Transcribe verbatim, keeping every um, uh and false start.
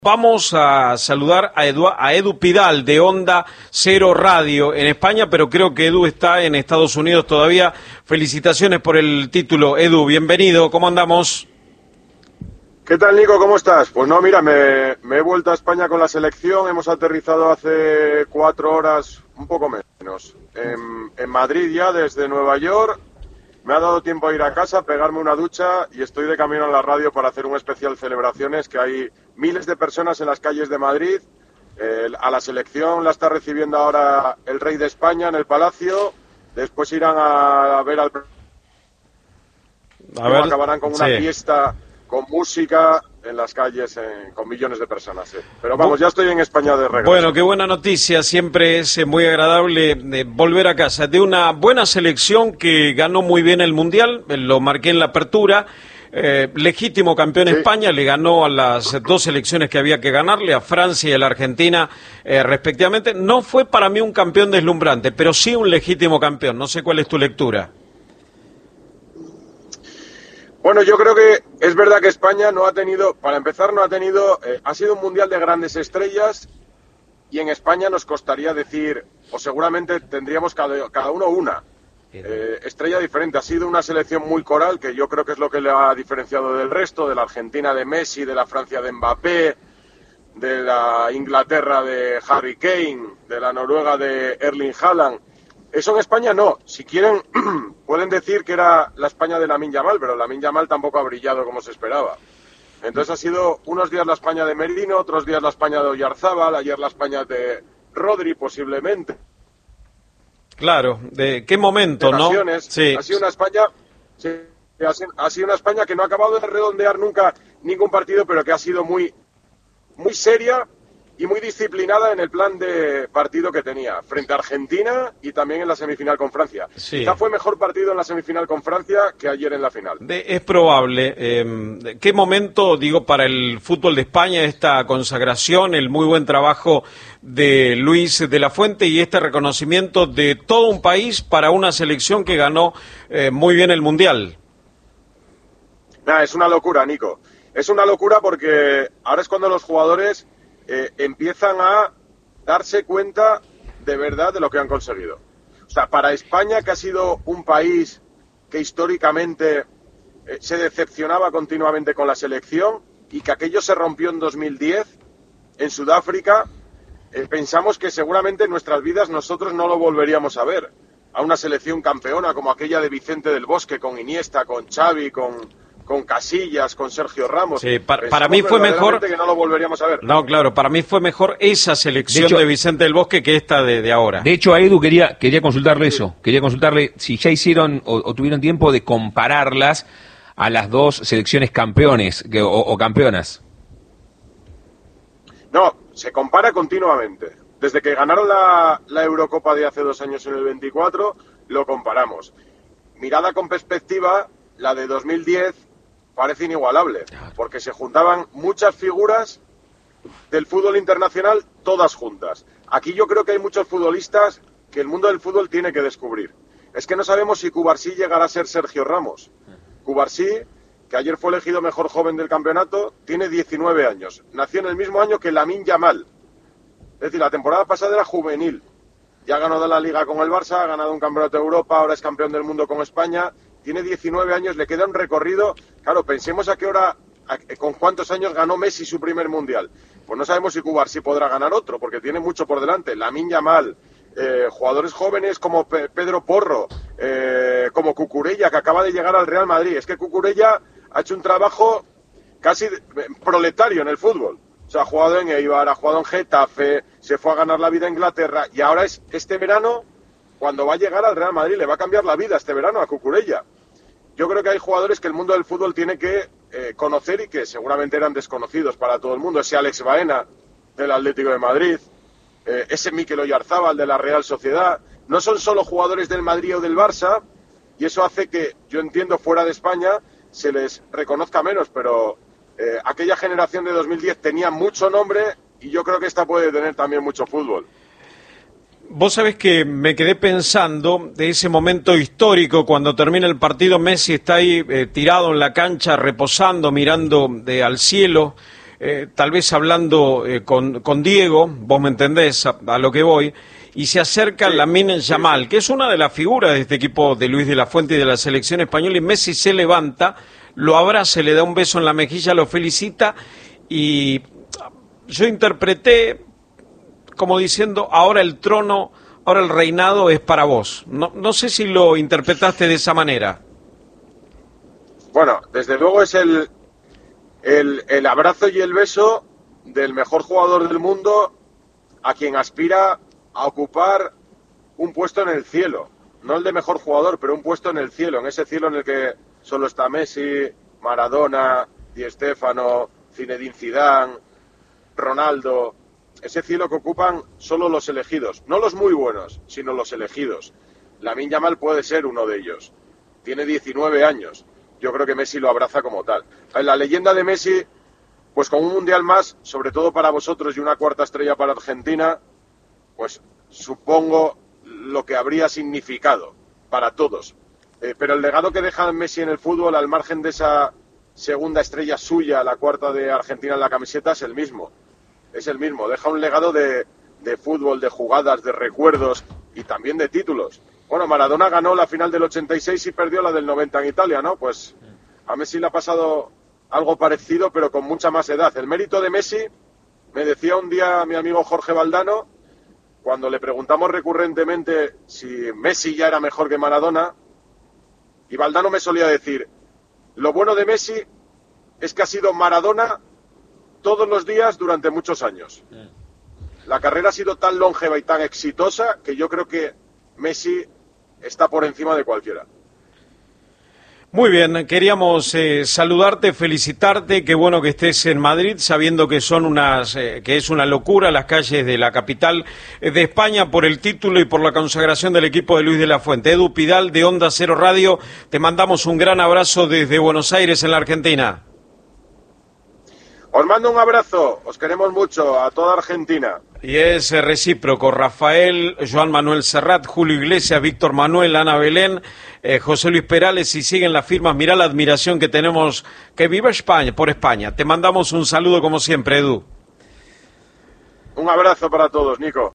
Vamos a saludar a Edu, a Edu Pidal de Onda Cero Radio en España, pero creo que Edu está en Estados Unidos todavía. Felicitaciones por el título, Edu, bienvenido, ¿cómo andamos? ¿Qué tal, Nico? ¿Cómo estás? Pues no, mira, me, me he vuelto a España con la selección, hemos aterrizado hace cuatro horas, un poco menos, en, en Madrid ya desde Nueva York. Me ha dado tiempo a ir a casa, pegarme una ducha y estoy de camino a la radio para hacer un especial celebraciones, que hay miles de personas en las calles de Madrid. Eh, a la selección la está recibiendo ahora el rey de España en el Palacio, después irán a ver al... A ver, acabarán con una sí. fiesta con música en las calles, eh, con millones de personas. Sí. Pero vamos, ya estoy en España de regreso. Bueno, qué buena noticia, siempre es eh, muy agradable eh, volver a casa de una buena selección que ganó muy bien el Mundial, eh, lo marqué en la apertura, eh, legítimo campeón sí. España, le ganó a las dos selecciones que había que ganarle, a Francia y a la Argentina eh, respectivamente. No fue para mí un campeón deslumbrante, pero sí un legítimo campeón, no sé cuál es tu lectura. Bueno, yo creo que es verdad que España no ha tenido, para empezar, no ha tenido, eh, ha sido un mundial de grandes estrellas y en España nos costaría decir, o seguramente tendríamos cada, cada uno una eh, estrella diferente. Ha sido una selección muy coral, que yo creo que es lo que le ha diferenciado del resto, de la Argentina de Messi, de la Francia de Mbappé, de la Inglaterra de Harry Kane, de la Noruega de Erling Haaland. Eso en España no. Si quieren, pueden decir que era la España de Lamine Yamal, pero Lamine Yamal tampoco ha brillado como se esperaba. Entonces ha sido unos días la España de Merino, otros días la España de Oyarzábal, ayer la España de Rodri posiblemente. Claro, ¿de qué momento, no? Sí. Ha sido una España, sí, ha sido una España que no ha acabado de redondear nunca ningún partido, pero que ha sido muy, muy seria y muy disciplinada en el plan de partido que tenía frente a Argentina y también en la semifinal con Francia. Sí. Quizá fue mejor partido en la semifinal con Francia que ayer en la final. De, es probable. Eh, ¿Qué momento, digo, para el fútbol de España, esta consagración, el muy buen trabajo de Luis de la Fuente y este reconocimiento de todo un país para una selección que ganó eh, muy bien el Mundial? Nah, es una locura, Nico. Es una locura porque ahora es cuando los jugadores... Eh, empiezan a darse cuenta de verdad de lo que han conseguido. O sea, para España, que ha sido un país que históricamente eh, se decepcionaba continuamente con la selección y que aquello se rompió en dos mil diez en Sudáfrica, eh, pensamos que seguramente en nuestras vidas nosotros no lo volveríamos a ver. A una selección campeona como aquella de Vicente del Bosque, con Iniesta, con Xavi, con... con Casillas, con Sergio Ramos. Sí, para, para mí fue mejor que no lo volveríamos a ver. No, claro, para mí fue mejor esa selección de, hecho, de Vicente del Bosque que esta de, de ahora. De hecho, a Edu quería quería consultarle sí. eso, quería consultarle si ya hicieron o, o tuvieron tiempo de compararlas a las dos selecciones campeones que, o, o campeonas. No, se compara continuamente. Desde que ganaron la, la Eurocopa de hace dos años en el veinticuatro, lo comparamos. Mirada con perspectiva, la de dos mil diez parece inigualable, porque se juntaban muchas figuras del fútbol internacional, todas juntas. Aquí yo creo que hay muchos futbolistas que el mundo del fútbol tiene que descubrir. Es que no sabemos si Cubarsí llegará a ser Sergio Ramos. Cubarsí, que ayer fue elegido mejor joven del campeonato, tiene diecinueve años. Nació en el mismo año que Lamine Yamal. Es decir, la temporada pasada era juvenil. Ya ganó de la Liga con el Barça, ha ganado un campeonato de Europa, ahora es campeón del mundo con España. Tiene diecinueve años, le queda un recorrido. Claro, pensemos a qué hora, a, con cuántos años ganó Messi su primer mundial. Pues no sabemos si Cubarsí podrá ganar otro, porque tiene mucho por delante. Lamine Yamal, eh, jugadores jóvenes como Pe- Pedro Porro, eh, como Cucurella, que acaba de llegar al Real Madrid. Es que Cucurella ha hecho un trabajo casi proletario en el fútbol. O sea, ha jugado en Eibar, ha jugado en Getafe, se fue a ganar la vida a Inglaterra y ahora es este verano... cuando va a llegar al Real Madrid, le va a cambiar la vida este verano a Cucurella. Yo creo que hay jugadores que el mundo del fútbol tiene que eh, conocer y que seguramente eran desconocidos para todo el mundo. Ese Alex Baena, del Atlético de Madrid, eh, ese Mikel Oyarzábal, de la Real Sociedad. No son solo jugadores del Madrid o del Barça, y eso hace que, yo entiendo, fuera de España se les reconozca menos, pero eh, aquella generación de dos mil diez tenía mucho nombre y yo creo que esta puede tener también mucho fútbol. Vos sabés que me quedé pensando de ese momento histórico cuando termina el partido, Messi está ahí eh, tirado en la cancha, reposando, mirando de, al cielo, eh, tal vez hablando eh, con, con Diego, vos me entendés a, a lo que voy, y se acerca sí, Lamine Yamal, sí, sí. que es una de las figuras de este equipo de Luis de la Fuente y de la selección española, y Messi se levanta, lo abraza, le da un beso en la mejilla, lo felicita, y yo interpreté como diciendo, ahora el trono, ahora el reinado es para vos. No, no sé si lo interpretaste de esa manera. Bueno, desde luego es el, el, el abrazo y el beso del mejor jugador del mundo a quien aspira a ocupar un puesto en el cielo. No el de mejor jugador, pero un puesto en el cielo, en ese cielo en el que solo está Messi, Maradona, Di Stéfano, Zinedine Zidane, Ronaldo. Ese cielo que ocupan solo los elegidos, no los muy buenos, sino los elegidos. Lamine Yamal puede ser uno de ellos. Tiene diecinueve años. Yo creo que Messi lo abraza como tal. La leyenda de Messi, pues con un mundial más, sobre todo para vosotros y una cuarta estrella para Argentina, pues supongo lo que habría significado para todos. Eh, pero el legado que deja Messi en el fútbol, al margen de esa segunda estrella suya, la cuarta de Argentina en la camiseta, es el mismo. Es el mismo. Deja un legado de, de fútbol, de jugadas, de recuerdos y también de títulos. Bueno, Maradona ganó la final del ochenta y seis y perdió la del noventa en Italia, ¿no? Pues a Messi le ha pasado algo parecido, pero con mucha más edad. El mérito de Messi, me decía un día mi amigo Jorge Valdano, cuando le preguntamos recurrentemente si Messi ya era mejor que Maradona, y Valdano me solía decir, lo bueno de Messi es que ha sido Maradona todos los días durante muchos años. La carrera ha sido tan longeva y tan exitosa que yo creo que Messi está por encima de cualquiera. Muy bien, queríamos eh, saludarte, felicitarte, qué bueno que estés en Madrid, sabiendo que son unas, eh, que es una locura las calles de la capital de España por el título y por la consagración del equipo de Luis de la Fuente. Edu Pidal de Onda Cero Radio, te mandamos un gran abrazo desde Buenos Aires en la Argentina. Os mando un abrazo, os queremos mucho, a toda Argentina. Y es recíproco, Rafael, Joan Manuel Serrat, Julio Iglesias, Víctor Manuel, Ana Belén, eh, José Luis Perales, y siguen las firmas. Mirá la admiración que tenemos, que viva España, por España. Te mandamos un saludo como siempre, Edu. Un abrazo para todos, Nico.